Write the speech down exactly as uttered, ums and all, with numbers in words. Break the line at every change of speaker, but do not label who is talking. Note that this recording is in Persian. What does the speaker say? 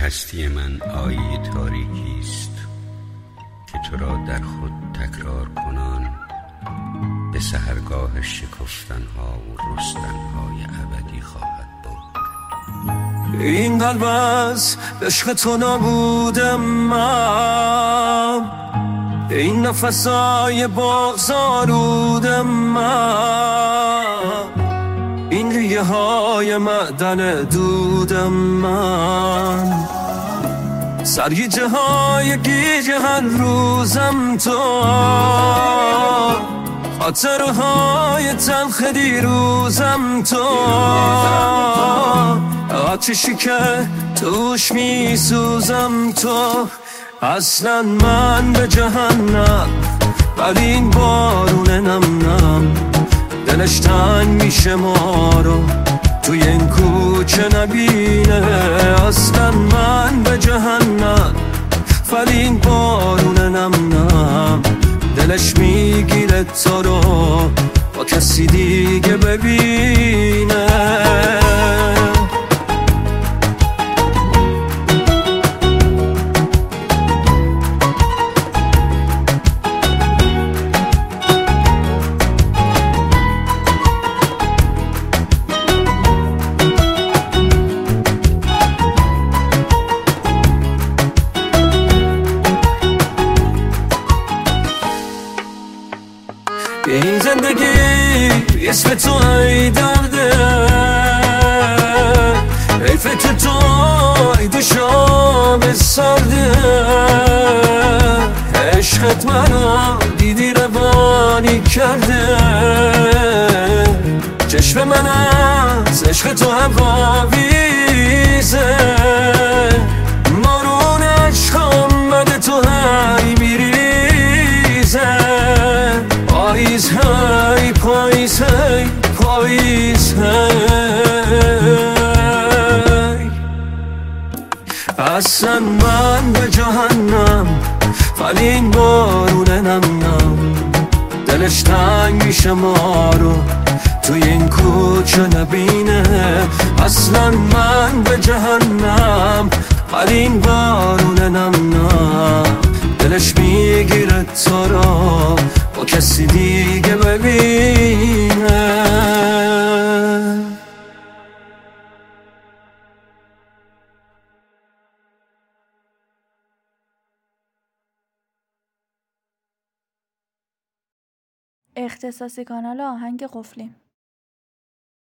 هستی من آیه تاریکی است که تو را در خود تکرار کنان به سحرگاه شکفتنها و رستنهای ابدی خواهد برد.
این قلب از عشق تو نبودم من، این نفسای بغض‌آلودم من، این ریه های معدن دودم من، سرگیجه های گیجه هر روزم تو، خاطرهای تلخ دیروزم تو، آتشی که توش می سوزم تو. اصلا من به جهنم ولی این بارون نم نم دلش تنگ میشه ما رو توی این کوچه نبینه. اصلا من به جهنم ولی این بارون نم نم دلش میگیره تو رو با کسی دیگه ببینه. این زندگی اسم تو ای درده، ای فکر تو ای دو شام سرده، عشقت منو دیدی روانی کرده، چشم من از عشق تو هواویزه، مارون عشقم بده تو هی میریزه، پاییز هی پاییز هی پاییز هی. اصلا من به جهنم ولی این بارون نم نم دلش تنگ میشه ما رو توی این کوچه نبینه. اصلا من به جهنم ولی این بارون نم نم دلش میگیره تو رو با کسی دیگه ببینه.
اختصاصی کانال آهنگ قفلی.